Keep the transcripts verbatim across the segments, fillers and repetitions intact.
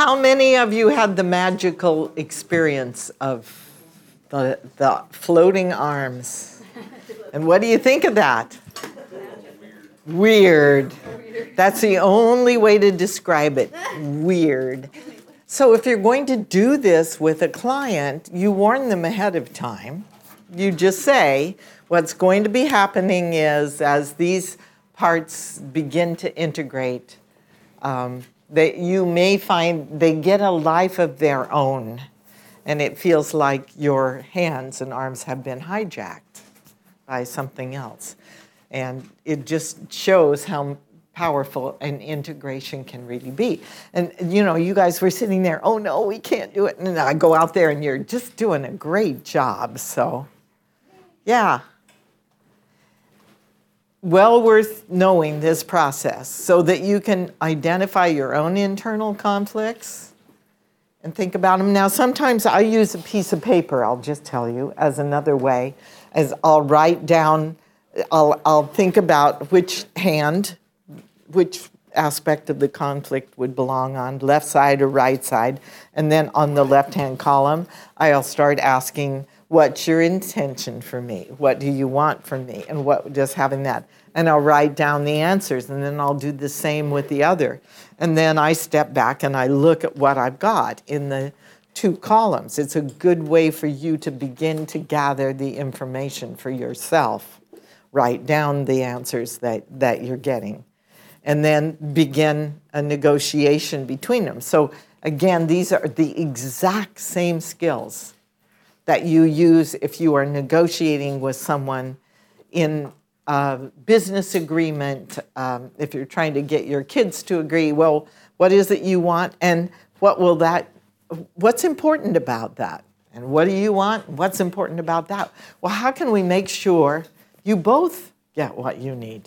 How many of you had the magical experience of the, the floating arms? And what do you think of that? Weird. That's the only way to describe it. Weird. So if you're going to do this with a client, you warn them ahead of time. You just say, what's going to be happening is as these parts begin to integrate, um, they, you may find they get a life of their own. And it feels like your hands and arms have been hijacked by something else. And it just shows how powerful an integration can really be. And, you know, you guys were sitting there, oh, no, we can't do it. And I go out there, and you're just doing a great job. So, yeah. Well worth knowing this process so that you can identify your own internal conflicts and think about them. Now, sometimes I use a piece of paper, I'll just tell you, as another way, as I'll write down, I'll, I'll think about which hand, which aspect of the conflict would belong on, left side or right side. And then on the left-hand column, I'll start asking, what's your intention for me? What do you want from me? And what, just having that. And I'll write down the answers, and then I'll do the same with the other. And then I step back and I look at what I've got in the two columns. It's a good way for you to begin to gather the information for yourself. Write down the answers that, that you're getting. And then begin a negotiation between them. So again, these are the exact same skills that you use if you are negotiating with someone in a business agreement, um, if you're trying to get your kids to agree, well, what is it you want, and what will that, what's important about that? And what do you want? What's important about that? Well, how can we make sure you both get what you need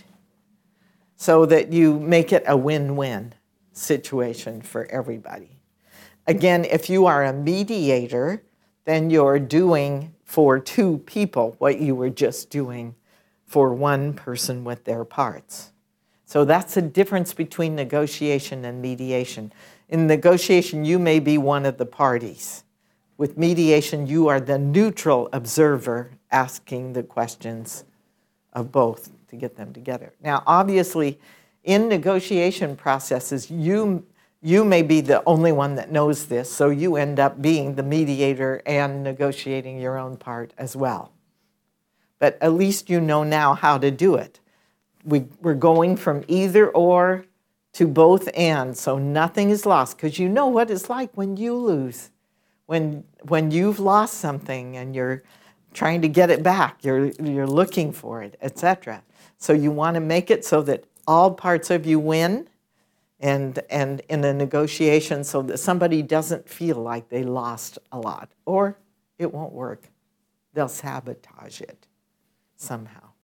so that you make it a win-win situation for everybody? Again, if you are a mediator, then you're doing for two people what you were just doing for one person with their parts. So that's the difference between negotiation and mediation. In negotiation, you may be one of the parties. With mediation, you are the neutral observer asking the questions of both to get them together. Now, obviously, in negotiation processes, you, you may be the only one that knows this, so you end up being the mediator and negotiating your own part as well. But at least you know now how to do it. We, we're going from either or to both and, so nothing is lost, because you know what it's like when you lose. When, when you've lost something and you're trying to get it back, you're, you're looking for it, et cetera. So you want to make it so that all parts of you win, and, and in a negotiation so that somebody doesn't feel like they lost a lot, or it won't work. They'll sabotage it somehow.